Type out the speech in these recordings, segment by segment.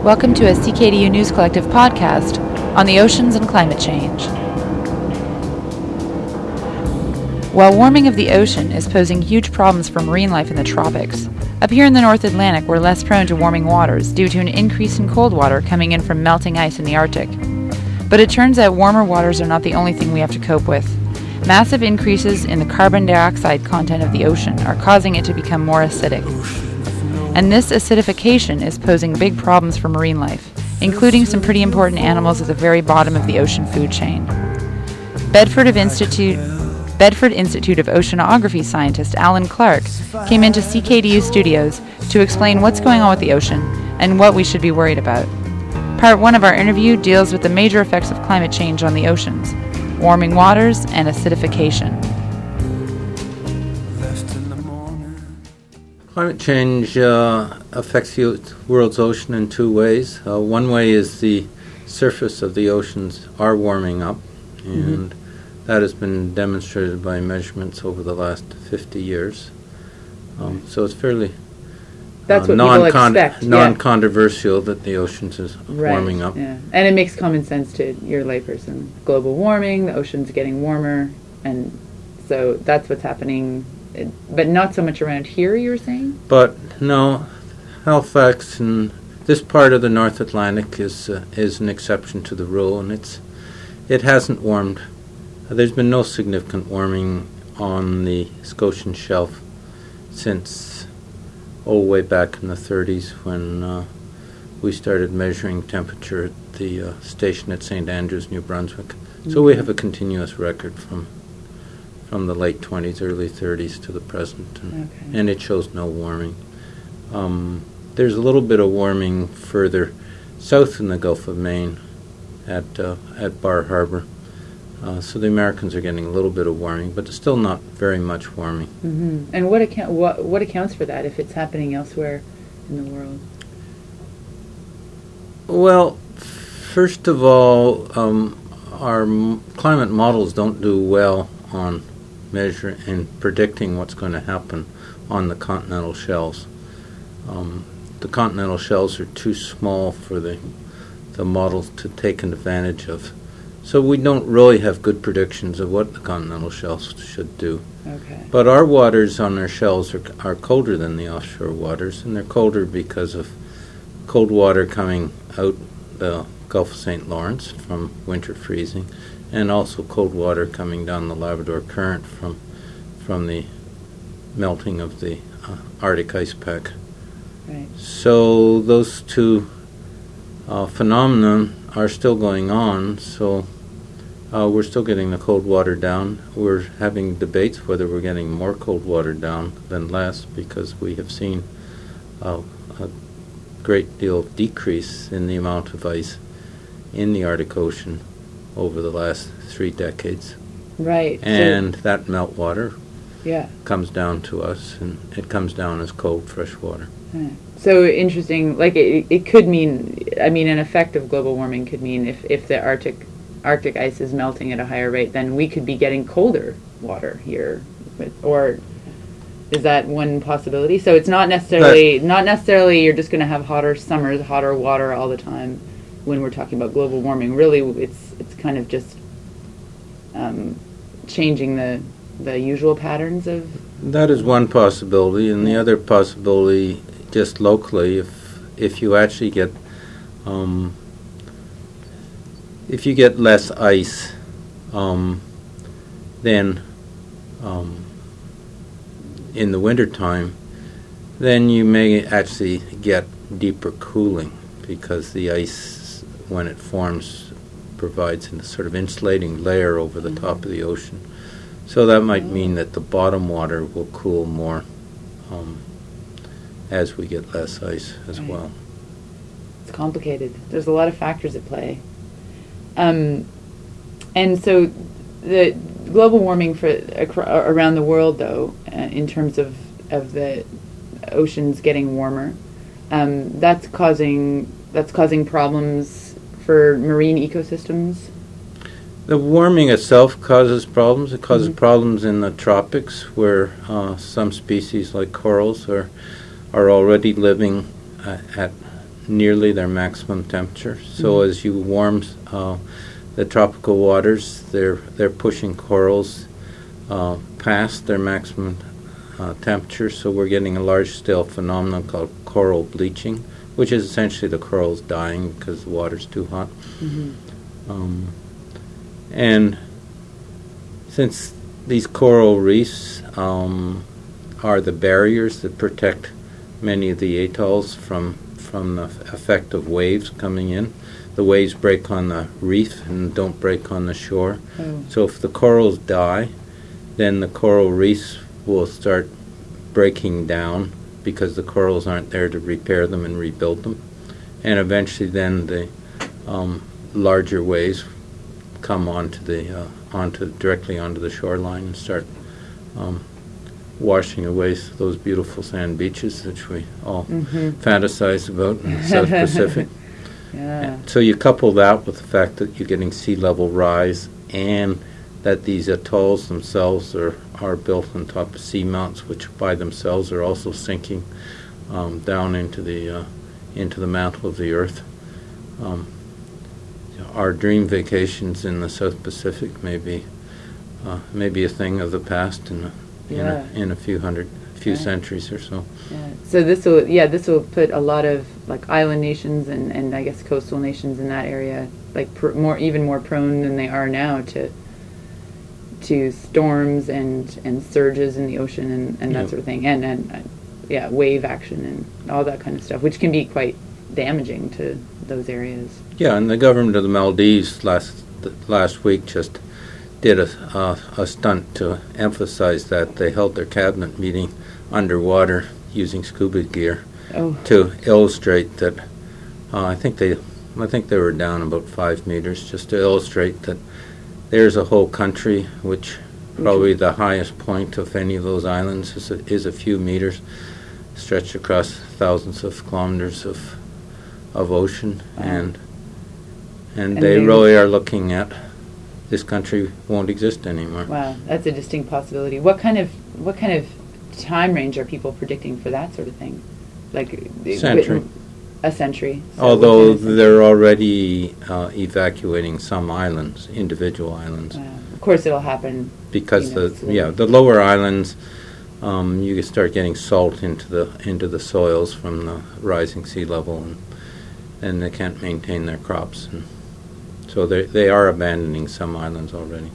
Welcome to a CKDU News Collective podcast on the oceans and climate change. While warming of the ocean is posing huge problems for marine life in the tropics, up here in the North Atlantic we're less prone to warming waters due to an increase in cold water coming in from melting ice in the Arctic. But it turns out warmer waters are not the only thing we have to cope with. Massive increases in the carbon dioxide content of the ocean are causing it to become more acidic. And this acidification is posing big problems for marine life, including some pretty important animals at the very bottom of the ocean food chain. Bedford Institute of Oceanography scientist Alan Clark came into CKDU studios to explain what's going on with the ocean and what we should be worried about. Part 1 of our interview deals with the major effects of climate change on the oceans, warming waters and acidification. Climate change affects the world's ocean in two ways. One way is the surface of the oceans are warming up, and that has been demonstrated by measurements over the last 50 years. So it's fairly That's what people expect. non-controversial that the oceans is warming up. Yeah. And it makes common sense to your layperson. Global warming, the ocean's getting warmer, and so that's what's happening. But not so much around here, you were saying? But no, Halifax and this part of the North Atlantic is an exception to the rule, and it hasn't warmed. There's been no significant warming on the Scotian shelf since way back in the 30s when we started measuring temperature at the station at St. Andrews, New Brunswick. So we have a continuous record from the late 20s, early 30s to the present, and it shows no warming. There's a little bit of warming further south in the Gulf of Maine at Bar Harbor. So the Americans are getting a little bit of warming, but still not very much warming. Mm-hmm. And what accounts for that if it's happening elsewhere in the world? Well, first of all, our climate models don't do well on measuring and predicting what's going to happen on the continental shelves. The continental shelves are too small for the models to take advantage of. So we don't really have good predictions of what the continental shelves should do. Okay. But our waters on our shelves are colder than the offshore waters, and they're colder because of cold water coming out the Gulf of St. Lawrence from winter freezing, and also cold water coming down the Labrador Current from the melting of the Arctic ice pack. Right. So those two phenomena are still going on, so we're still getting the cold water down. We're having debates whether we're getting more cold water down than less, because we have seen a great deal of decrease in the amount of ice in the Arctic Ocean over the last 3 decades. Right. And that meltwater Yeah. comes down to us, and it comes down as cold, fresh water. Right. So interesting, like it could mean, an effect of global warming could mean if the Arctic ice is melting at a higher rate, then we could be getting colder water here, or is that one possibility? So it's not necessarily you're just going to have hotter summers, hotter water all the time when we're talking about global warming. Really, it's kind of just changing the usual patterns of. That is one possibility, and the other possibility, just locally, if you actually get less ice, then in the wintertime, then you may actually get deeper cooling, because the ice, when it forms, provides a sort of insulating layer over the top of the ocean. So that might mean that the bottom water will cool more as we get less ice as well. It's complicated. There's a lot of factors at play. And so the global warming around the world, though, in terms of the oceans getting warmer, that's causing problems for marine ecosystems. The warming itself causes problems. It causes problems in the tropics, where some species like corals are already living at nearly their maximum temperature. So as you warm the tropical waters, they're pushing corals past their maximum temperature. So we're getting a large-scale phenomenon called coral bleaching, which is essentially the corals dying because the water's too hot. And since these coral reefs are the barriers that protect many of the atolls from the effect of waves coming in, the waves break on the reef and don't break on the shore. So if the corals die, then the coral reefs will start breaking down because the corals aren't there to repair them and rebuild them. And eventually then the larger waves come directly onto the shoreline and start washing away those beautiful sand beaches which we all fantasize about in the South Pacific. So you couple that with the fact that you're getting sea level rise and that these atolls themselves are built on top of seamounts, which by themselves are also sinking down into the mantle of the earth. Our dream vacations in the South Pacific may be a thing of the past in a few centuries or so. So this will put a lot of like island nations and I guess coastal nations in that area like even more prone than they are now to storms and surges in the ocean and that sort of thing and wave action and all that kind of stuff, which can be quite damaging to those areas. Yeah, and the government of the Maldives last week just did a stunt to emphasize that. They held their cabinet meeting underwater using scuba gear to illustrate that. I think they were down about 5 meters, just to illustrate that there's a whole country which probably the highest point of any of those islands is a few meters, stretched across thousands of kilometers of ocean, and they really are looking at this country won't exist anymore. Wow, that's a distinct possibility. What kind of time range are people predicting for that sort of thing? Like century. A century. So although they're already evacuating some islands, individual islands. Wow. Of course, it'll happen because the lower islands, you can start getting salt into the soils from the rising sea level, and they can't maintain their crops, and so they are abandoning some islands already.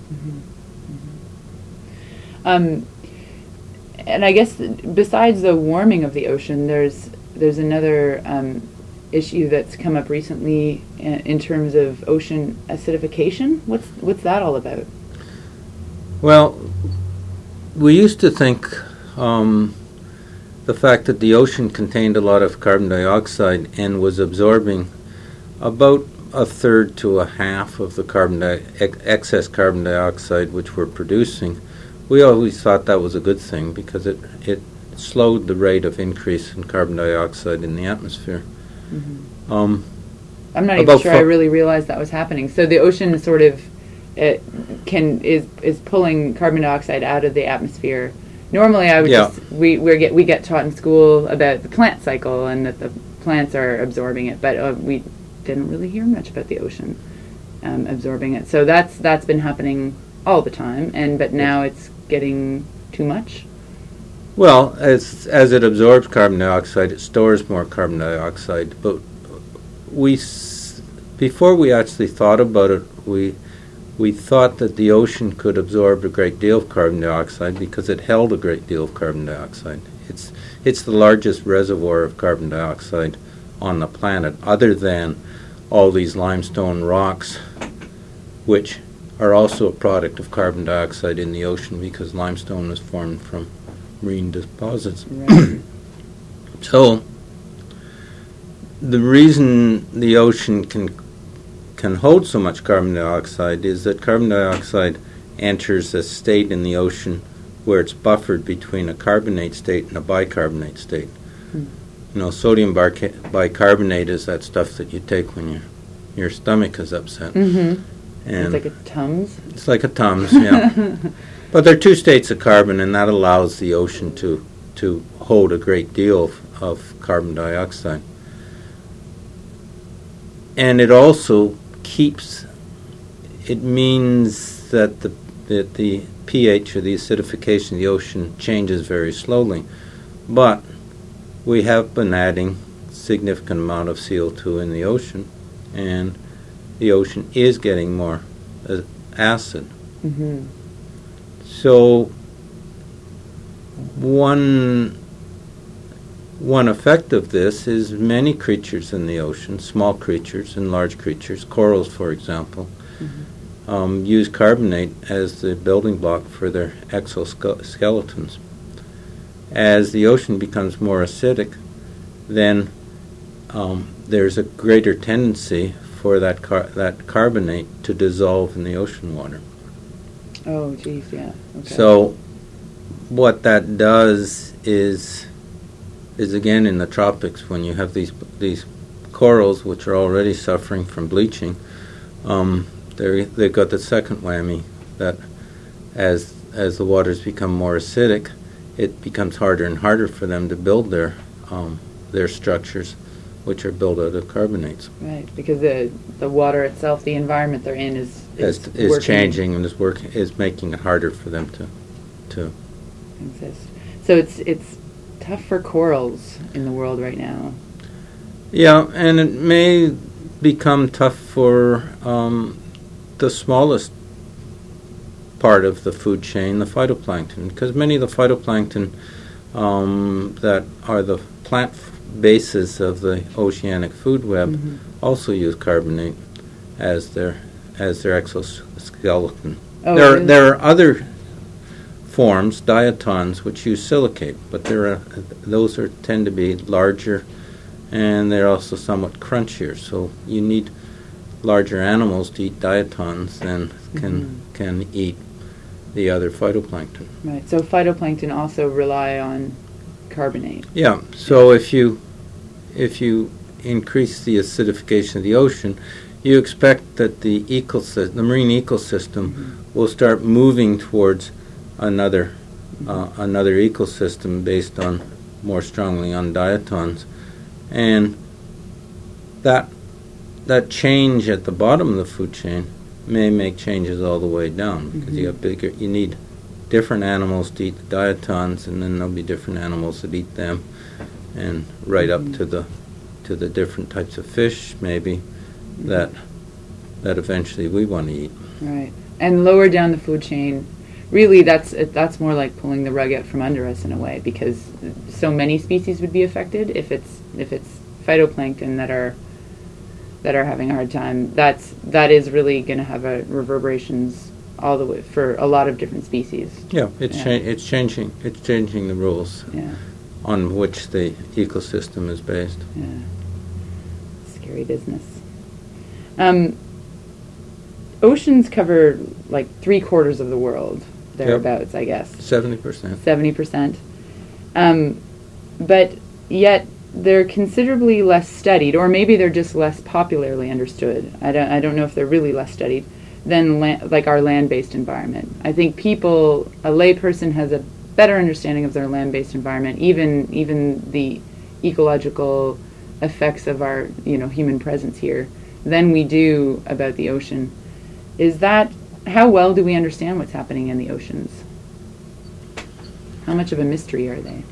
And I guess besides the warming of the ocean, there's another issue that's come up recently in terms of ocean acidification. What's that all about? Well, we used to think the fact that the ocean contained a lot of carbon dioxide and was absorbing about a third to a half of the excess carbon dioxide which we're producing, we always thought that was a good thing because it slowed the rate of increase in carbon dioxide in the atmosphere. I'm not even sure I really realized that was happening. So the ocean sort of is pulling carbon dioxide out of the atmosphere. Normally, I would we get taught in school about the plant cycle and that the plants are absorbing it, but we didn't really hear much about the ocean absorbing it. So that's been happening all the time, but now it's getting too much. Well, as it absorbs carbon dioxide, it stores more carbon dioxide. But before we actually thought about it, we thought that the ocean could absorb a great deal of carbon dioxide because it held a great deal of carbon dioxide. It's the largest reservoir of carbon dioxide on the planet, other than all these limestone rocks, which are also a product of carbon dioxide in the ocean because limestone was formed from marine deposits. Right. So the reason the ocean can hold so much carbon dioxide is that carbon dioxide enters a state in the ocean where it's buffered between a carbonate state and a bicarbonate state. Sodium bicarbonate is that stuff that you take when your stomach is upset. And it's like a Tums? It's like a Tums, yeah. But there are two states of carbon, and that allows the ocean to hold a great deal of carbon dioxide. and it also it means that the pH, or the acidification of the ocean, changes very slowly. But we have been adding significant amount of CO2 in the ocean, and the ocean is getting more acid. Mm-hmm. So one effect of this is many creatures in the ocean, small creatures and large creatures, corals, for example, use carbonate as the building block for their exoskeletons. As the ocean becomes more acidic, then there's a greater tendency for that carbonate to dissolve in the ocean water. Oh, geez, yeah. Okay. So what that does is again in the tropics, when you have these corals which are already suffering from bleaching, they've got the second whammy that as the waters become more acidic, it becomes harder and harder for them to build their structures, which are built out of carbonates. Right, because the water itself, the environment they're in is changing and is making it harder for them to exist. So it's tough for corals in the world right now. Yeah, and it may become tough for the smallest part of the food chain, the phytoplankton, because many of the phytoplankton that are the plant bases of the oceanic food web also use carbonate as their exoskeleton. Oh, there are other forms, diatoms, which use silicate, but those tend to be larger, and they're also somewhat crunchier. So you need larger animals to eat diatoms than can eat the other phytoplankton. Right. So phytoplankton also rely on carbonate. Yeah. So if you increase the acidification of the ocean, you expect that the marine ecosystem will start moving towards another ecosystem based on more strongly on diatoms, and that change at the bottom of the food chain may make changes all the way down, because you need different animals to eat the diatoms, and then there'll be different animals that eat them, and right up to the different types of fish maybe that eventually we want to eat. Right. And lower down the food chain, really that's more like pulling the rug out from under us in a way, because so many species would be affected if it's phytoplankton that are having a hard time. That is really going to have reverberations all the way for a lot of different species. Yeah, it's changing the rules on which the ecosystem is based. Yeah. Scary business. Oceans cover like 3/4 of the world, thereabouts, I guess. 70%. 70%. But yet they're considerably less studied, or maybe they're just less popularly understood. I don't know if they're really less studied than like our land-based environment. I think a layperson has a better understanding of their land-based environment, even the ecological effects of our human presence here, than we do about the ocean. How well do we understand what's happening in the oceans? How much of a mystery are they?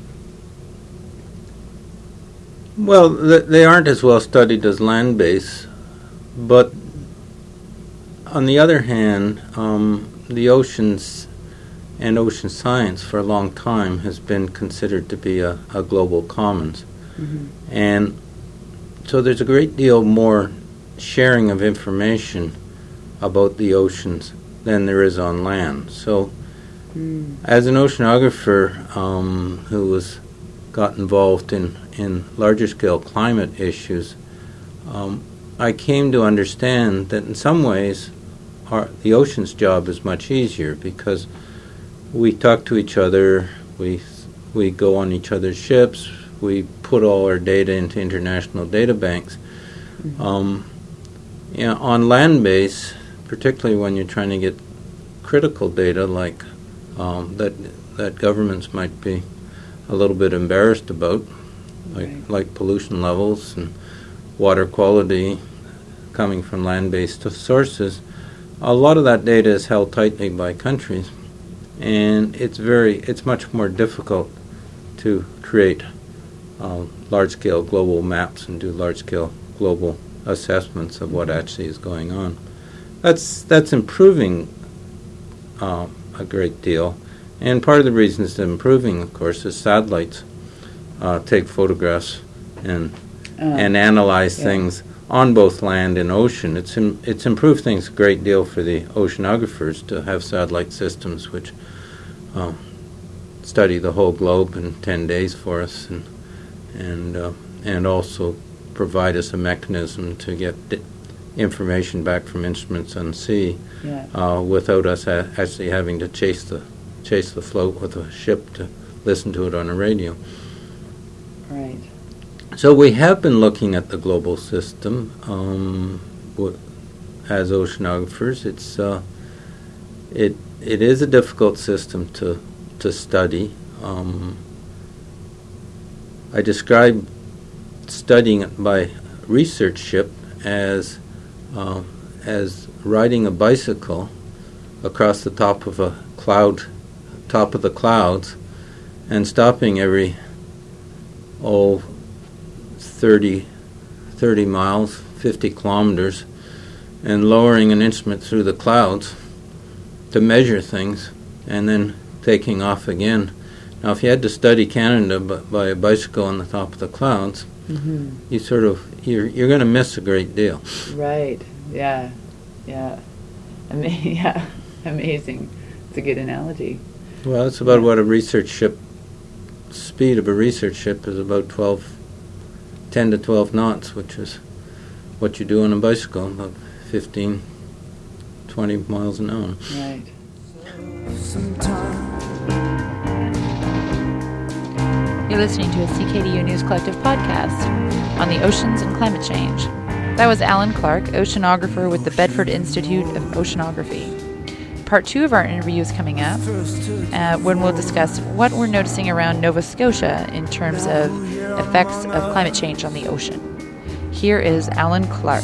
Well, they aren't as well studied as land-based, but on the other hand, the oceans and ocean science for a long time has been considered to be a global commons. And so there's a great deal more sharing of information about the oceans than there is on land. So as an oceanographer who got involved in larger scale climate issues, I came to understand that in some ways the ocean's job is much easier, because we talk to each other, we go on each other's ships, we put all our data into international data banks. On land base, particularly when you're trying to get critical data like that governments might be a little bit embarrassed about, like pollution levels and water quality, coming from land-based sources, a lot of that data is held tightly by countries, and it's much more difficult to create large-scale global maps and do large-scale global assessments of what actually is going on. That's improving a great deal, and part of the reason it's improving, of course, is satellites take photographs and analyze things on both land and ocean. It's improved things a great deal for the oceanographers to have satellite systems which study the whole globe in 10 days for us, and also provide us a mechanism to get information back from instruments on sea without us actually having to chase the float with a ship to listen to it on a radio. Right. So we have been looking at the global system as oceanographers. It is a difficult system to study. I describe studying it by research ship as riding a bicycle across the top of the clouds, and stopping every 30 miles, 50 kilometers, and lowering an instrument through the clouds to measure things, and then taking off again. Now, if you had to study Canada by a bicycle on the top of the clouds, you're going to miss a great deal. Right. Yeah. Yeah. Amazing. It's a good analogy. Well, it's about what a research ship, speed of a research ship is about 10 to 12 knots, which is what you do on a bicycle, about 15, 20 miles an hour. Right. You're listening to a CKDU News Collective podcast on the oceans and climate change. That was Alan Clark, oceanographer with the Bedford Institute of Oceanography. Part 2 of our interview is coming up, when we'll discuss what we're noticing around Nova Scotia in terms of effects of climate change on the ocean. Here is Alan Clark.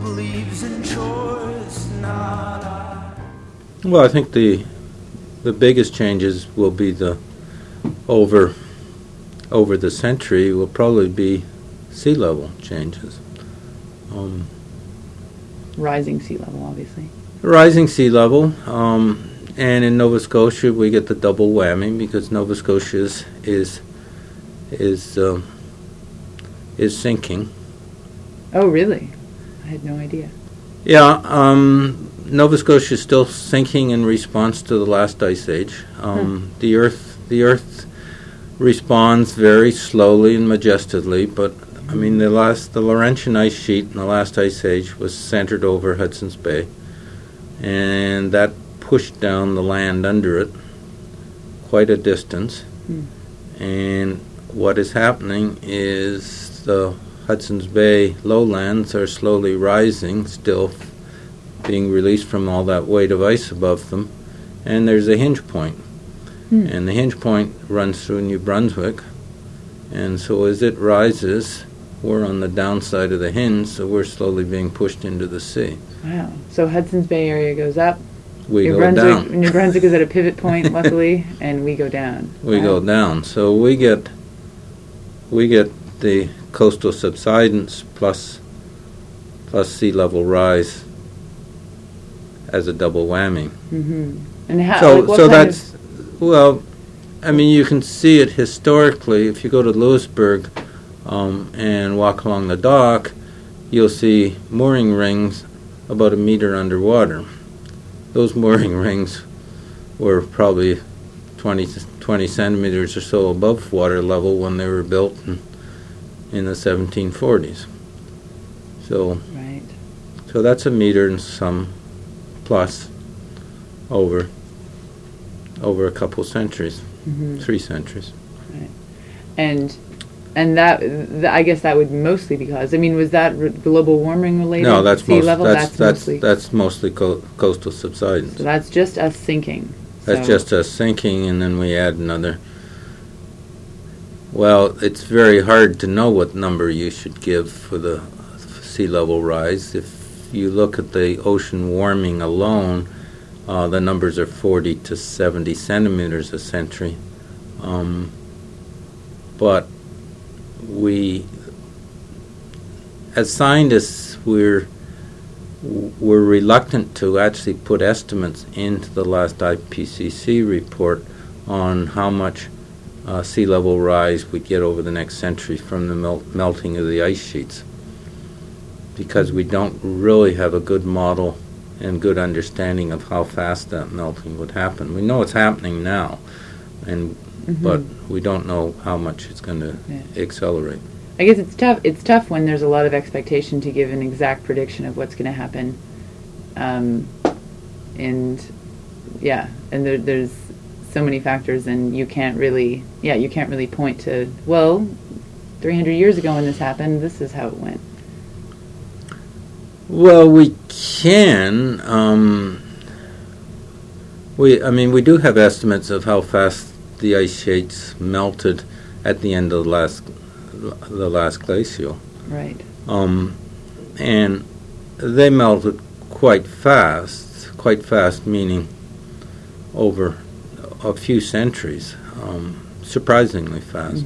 Well, I think the biggest changes will be over the century will probably be sea level changes. Rising sea level, obviously. Rising sea level, and in Nova Scotia we get the double whammy because Nova Scotia is sinking. Oh, really? I had no idea. Yeah, Nova Scotia is still sinking in response to the last ice age. The Earth responds very slowly and majestically, but I mean the Laurentian ice sheet in the last ice age was centered over Hudson's Bay, and that pushed down the land under it quite a distance. And what is happening is the Hudson's Bay lowlands are slowly rising, still being released from all that weight of ice above them, and there's a hinge point. And the hinge point runs through New Brunswick, and so as it rises, we're on the downside of the hinge, so we're slowly being pushed into the sea. Wow. So Hudson's Bay area goes up. We go down. New Brunswick is at a pivot point, luckily, and we go down. We go down. So we get the coastal subsidence plus sea level rise as a double whammy. Mm-hmm. And how? So that's I mean, you can see it historically. If you go to Louisburg and walk along the dock, you'll see mooring rings about a meter underwater. Those mooring rings were probably 20 centimeters or so above water level when they were built in the 1740s. So that's a meter and some plus over a couple centuries, 3 centuries. Right. And that I guess that would mostly because, I mean, was that global warming related? No, that's sea level. That's mostly coastal subsidence. So that's just us sinking. That's just us sinking, and then we add another. Well, it's very hard to know what number you should give for the sea level rise. you look at the ocean warming alone, the numbers are 40 to 70 centimeters a century. But we, as scientists, we're reluctant to actually put estimates into the last IPCC report on how much sea level rise we get over the next century from the melting of the ice sheets, because we don't really have a good model and good understanding of how fast that melting would happen. We know it's happening now, but we don't know how much it's going to accelerate. I guess it's tough. It's tough when there's a lot of expectation to give an exact prediction of what's going to happen, and there's so many factors, and you can't really point to, well, 300 years ago when this happened, this is how it went. Well, we can. We do have estimates of how fast the ice sheets melted at the end of the last glacial. Right. And they melted quite fast meaning over a few centuries, surprisingly fast.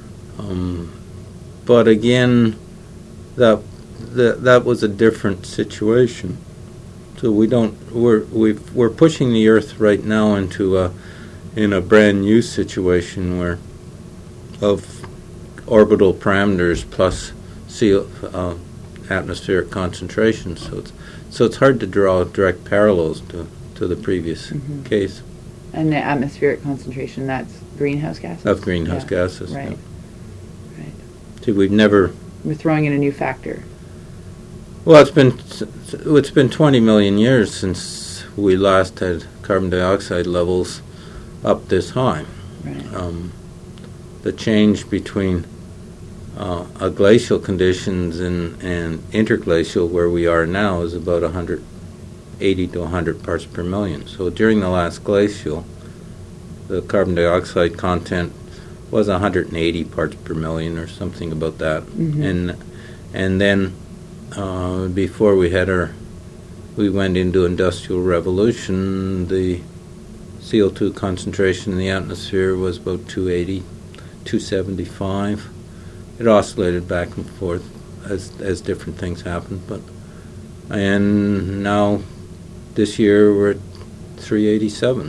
But again, that was a different situation. So we're pushing the Earth right now into a brand new situation where of orbital parameters plus atmospheric concentration. So it's hard to draw direct parallels to the previous case. And the atmospheric concentration, that's greenhouse gases? Of greenhouse gases. Right. Yeah. Right. See, we're throwing in a new factor. Well, it's been 20 million years since we last had carbon dioxide levels up this high. Right. The change between a glacial conditions and interglacial, where we are now, is about 180 to 100 parts per million. So during the last glacial, the carbon dioxide content was 180 parts per million or something about that. And then before we went into industrial revolution, the CO2 concentration in the atmosphere was about 280, 275. It oscillated back and forth as different things happened, and now this year we're at 387.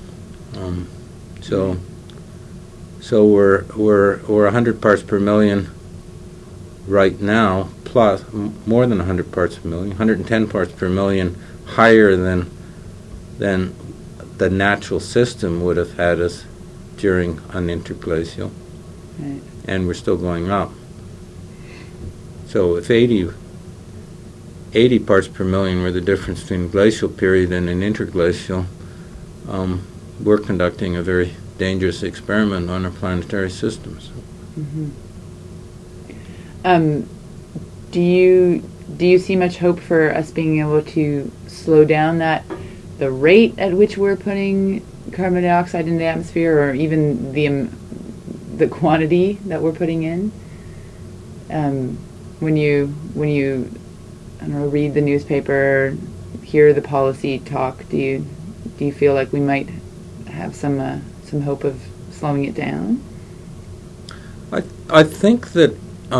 So we're 100 parts per million right now, plus more than 100 parts per million, 110 parts per million higher than the natural system would have had us during an interglacial. Right. And we're still going up. So if 80 parts per million were the difference between a glacial period and an interglacial, we're conducting a very dangerous experiment on our planetary systems. Do you see much hope for us being able to slow down the rate at which we're putting carbon dioxide in the atmosphere, or even the quantity that we're putting in? When you I don't know, read the newspaper, hear the policy talk, do you feel like we might have some hope of slowing it down? I think that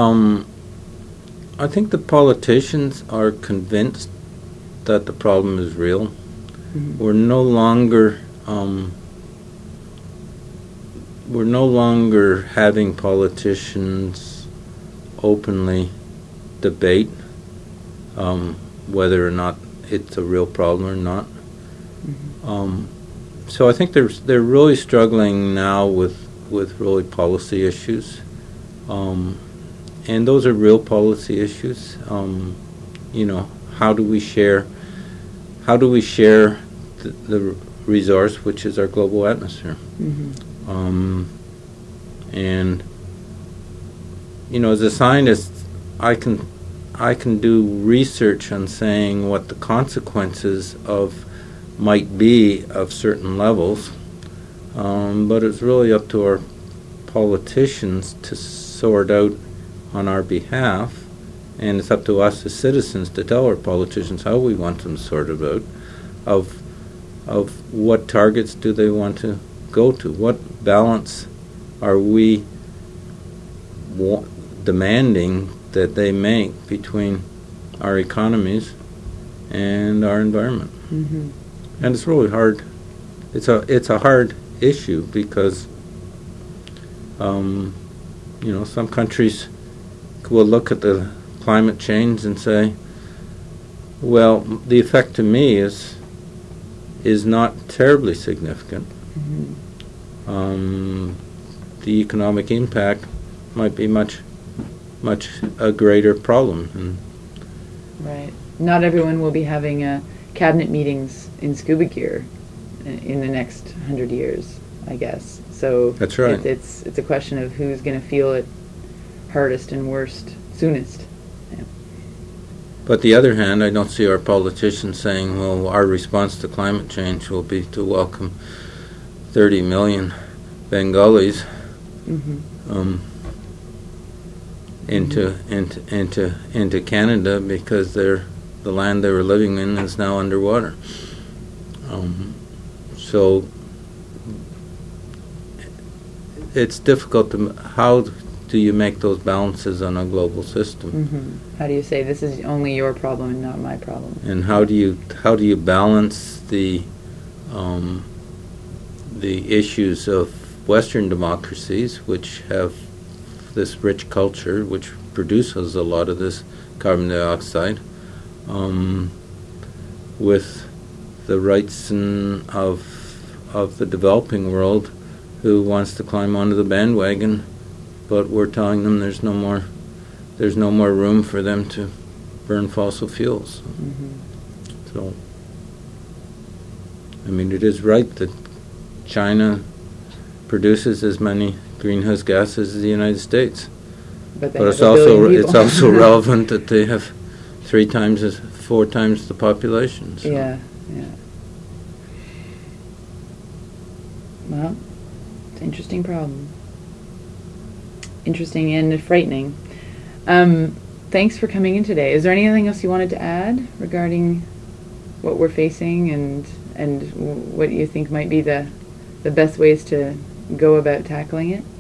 I think the politicians are convinced that the problem is real. We're no longer having politicians openly debate whether or not it's a real problem or not. So I think they're really struggling now with really policy issues, and those are real policy issues. How do we share the resource, which is our global atmosphere? And as a scientist, I can do research on saying what the consequences might be of certain levels, but it's really up to our politicians to sort out on our behalf and it's up to us as citizens to tell our politicians how we want them sorted out, of what targets do they want to go to, what balance are we demanding that they make between our economies and our environment. Mm-hmm. And it's really hard. It's a hard issue because some countries will look at the climate change and say, well, the effect to me is not terribly significant. Mm-hmm. The economic impact might be much a greater problem. Right. Not everyone will be having cabinet meetings in scuba gear in the next 100 years, I guess. So that's right. It's a question of who's going to feel it hardest and worst soonest. Yeah. But the other hand, I don't see our politicians saying, well, our response to climate change will be to welcome 30 million Bengalis into Canada because the land they were living in is now underwater. So it's difficult to how do you make those balances on a global system? Mm-hmm. How do you say this is only your problem and not my problem? And how do you balance the issues of Western democracies, which have this rich culture, which produces a lot of this carbon dioxide, with the rights of the developing world, who wants to climb onto the bandwagon, but we're telling them there's no more room for them to burn fossil fuels. Mm-hmm. So, I mean, it is right that China produces as many greenhouse gases as the United States, but it's also relevant that they have 4 times the population. So. Yeah. Well, it's an interesting problem. Interesting and frightening. Thanks for coming in today. Is there anything else you wanted to add regarding what we're facing and what you think might be the best ways to go about tackling it?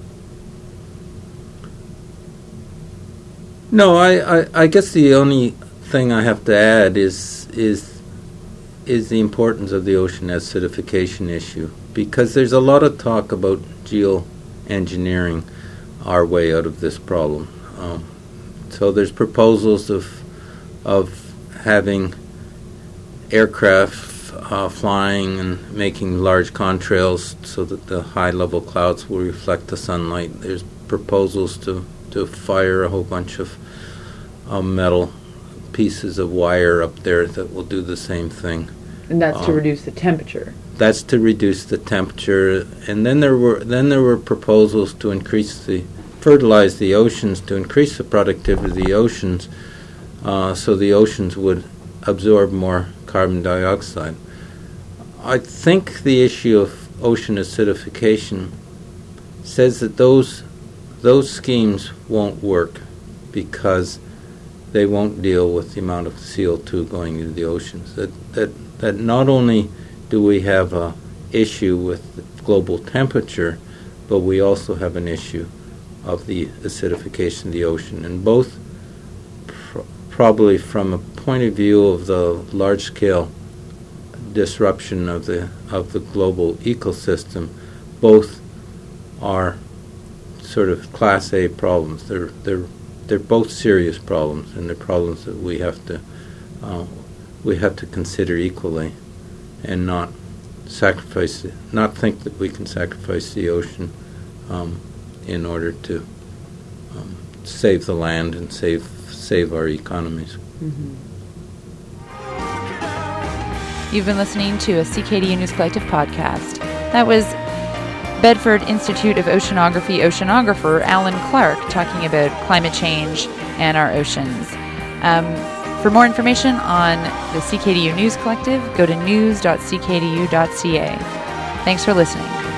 No, I guess the only thing I have to add is the importance of the ocean acidification issue, because there's a lot of talk about geoengineering our way out of this problem. So there's proposals of having aircraft flying and making large contrails so that the high-level clouds will reflect the sunlight. There's proposals to fire a whole bunch of metal pieces of wire up there that will do the same thing. And that's to reduce the temperature. That's to reduce the temperature, and then there were proposals to fertilize the oceans, to increase the productivity of the oceans, so the oceans would absorb more carbon dioxide. I think the issue of ocean acidification says that those schemes won't work because they won't deal with the amount of CO2 going into the oceans. That not only do we have an issue with global temperature, but we also have an issue of the acidification of the ocean. And both, probably from a point of view of the large-scale disruption of the global ecosystem, both are sort of Class A problems. They're both serious problems, and they're problems that we have to consider equally, and not think that we can sacrifice the ocean in order to save the land and save our economies. Mm-hmm. You've been listening to a CKDU News Collective podcast. That was Bedford Institute of Oceanography oceanographer Alan Clark talking about climate change and our oceans. For more information on the CKDU News Collective, go to news.ckdu.ca. Thanks for listening.